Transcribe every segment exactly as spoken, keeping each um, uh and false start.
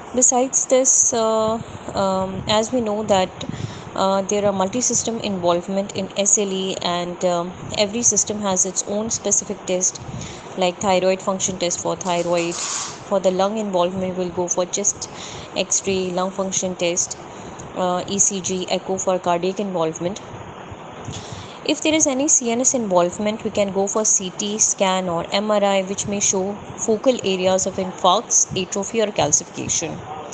Besides this, uh, um, as we know that uh, there are multi-system involvement in S L E, and um, every system has its own specific test, like thyroid function test for thyroid. For the lung involvement, we'll go for chest X-ray, lung function test, uh, E C G, echo for cardiac involvement. If there is any C N S involvement, we can go for C T scan or M R I, which may show focal areas of infarcts, atrophy, or calcification.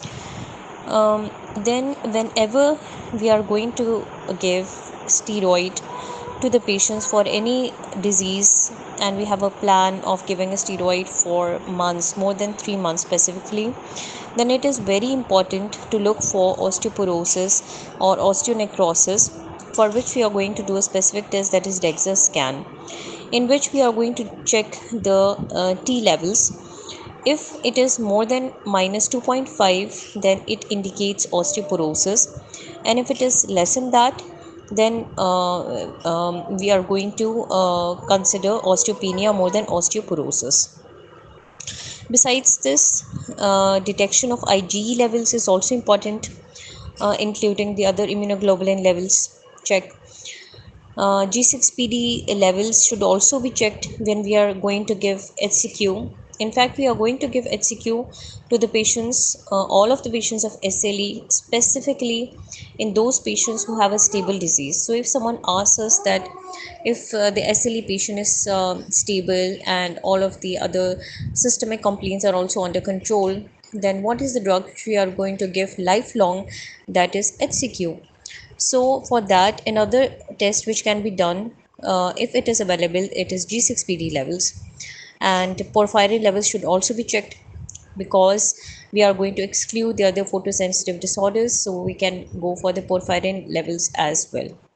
Um, then, whenever we are going to give steroid to the patients for any disease, and we have a plan of giving a steroid for months, more than three months specifically, then it is very important to look for osteoporosis or osteonecrosis, for which we are going to do a specific test, that is DEXA scan, in which we are going to check the uh, T levels. If it is more than minus two point five, then it indicates osteoporosis, and if it is less than that, then uh, um, we are going to uh, consider osteopenia more than osteoporosis. Besides this, uh, detection of IgE levels is also important, uh, including the other immunoglobulin levels check. Uh, G six P D levels should also be checked when we are going to give H C Q. In fact, we are going to give H C Q to the patients, uh, all of the patients of S L E, specifically in those patients who have a stable disease. So, if someone asks us that if uh, the S L E patient is uh, stable and all of the other systemic complaints are also under control, then what is the drug which we are going to give lifelong? That is H C Q. So for that, another test which can be done, uh, if it is available, it is G six P D levels, and porphyrin levels should also be checked, because we are going to exclude the other photosensitive disorders, so we can go for the porphyrin levels as well.